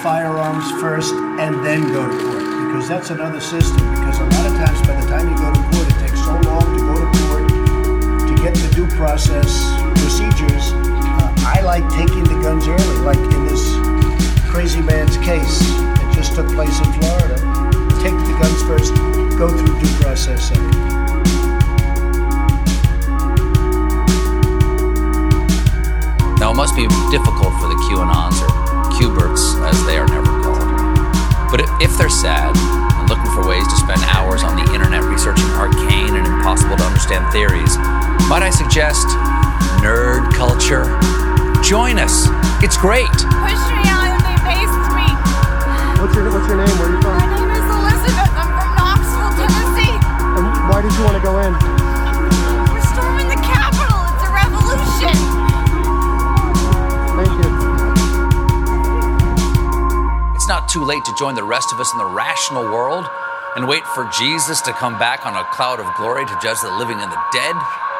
firearms first and then go to court, because that's another system. Because a lot of times by the time you go to court, it takes so long to go to court to get the due process procedures. I like taking the guns early, like in this crazy man's case that just took place in Florida. Take the guns first, go through due process second. Now, it must be difficult for the QAnons, or Q-berts as they are never called. But if they're sad and looking for ways to spend hours on the internet researching arcane and impossible to understand theories, might I suggest nerd culture? Join us. It's great. Push me out and they maced me. What's your name? Where are you from? My name is Elizabeth. I'm from Knoxville, Tennessee. And why did you want to go in? We're storming the Capitol. It's a revolution. Thank you. It's not too late to join the rest of us in the rational world and wait for Jesus to come back on a cloud of glory to judge the living and the dead.